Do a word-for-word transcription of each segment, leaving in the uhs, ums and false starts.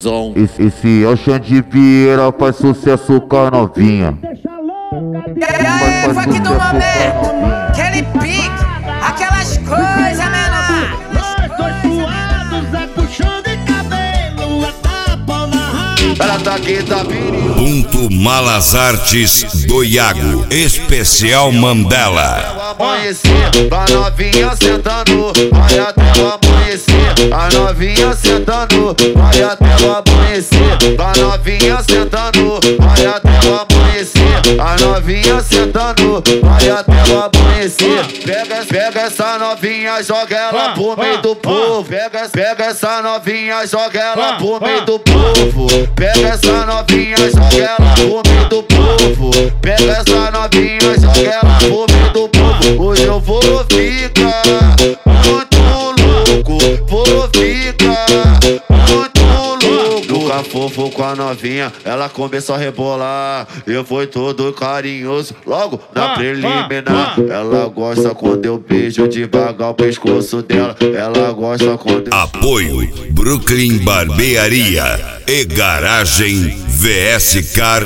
Zão. Esse, esse é o Xande Vieira, faz sucesso com a novinha. E aí, funk do momento, aquele pique, aquelas coisas, menor. Nós dois suados, é puxão de cabelo, é tapa na raba. Ela tá aqui, tá vindo. Ponto Malas Artes do Iago, especial Mandela. Amanhecer, pra novinha sentando, vai até o amanhecer. A novinha sentando, vai até o amanhecer. Pra novinha sentando, vai até o amanhecer. A novinha sentando, vai até o amanhecer. Pega, pega essa novinha, joga ela pro meio do povo. Pega, pega essa novinha, joga ela pro meio do povo. Pega essa novinha, joga ela pro meio do povo. Pega essa novinha, joga ela pro meio do povo. Hoje eu vou ficar muito louco, vou ficar muito louco. Nunca fofo com a novinha, ela começou a rebolar. Eu fui todo carinhoso, logo na preliminar. Ela gosta quando eu beijo devagar o pescoço dela. Ela gosta quando eu... Apoio Brooklyn Barbearia e Garagem V S Car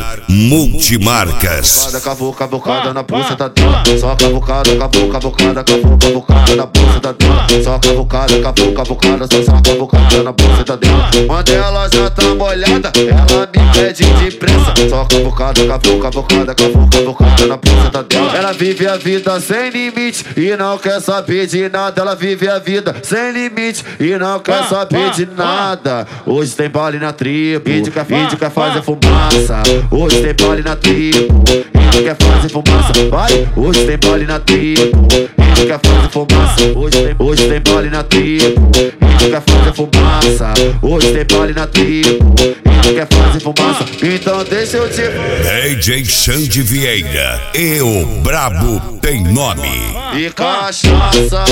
Multimarcas. Cavou, cavucada na buceta dela. Só cavucada, cavou, cavucada, cavou, cavucada na buceta dela. Só cavucada, cavou, cavucada, só só cavucada na buceta dela. Quando ela já tá molhada, ela me pede depressa. Só cavucada, cavou, cavucada, cavou, cavucada na buceta dela. Ela vive a vida sem limite e não quer saber de nada. Ela vive a vida sem limite e não quer saber de nada. Hoje tem baile na tribo, e de quer fazer fumaça. Hoje tem baile na tribo, e quer fazer fumaça. Vai, hoje tem baile na tribo, e quer fazer fumaça. Hoje tem, hoje tem baile na tribo, e quer fazer fumaça. Hoje tem baile na tribo, e quer fazer fumaça. Então deixa eu te... D J Xande Vieira e o Brabo tem nome. E cachaça,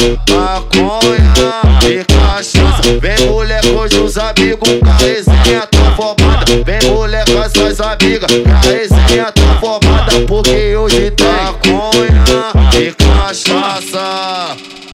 maconha, e cachaça. Vem mulher com os amigos, com a resenha tá formada. Vem mulher com as suas amigas, com a resenha tá formada. Porque hoje tem maconha e cachaça.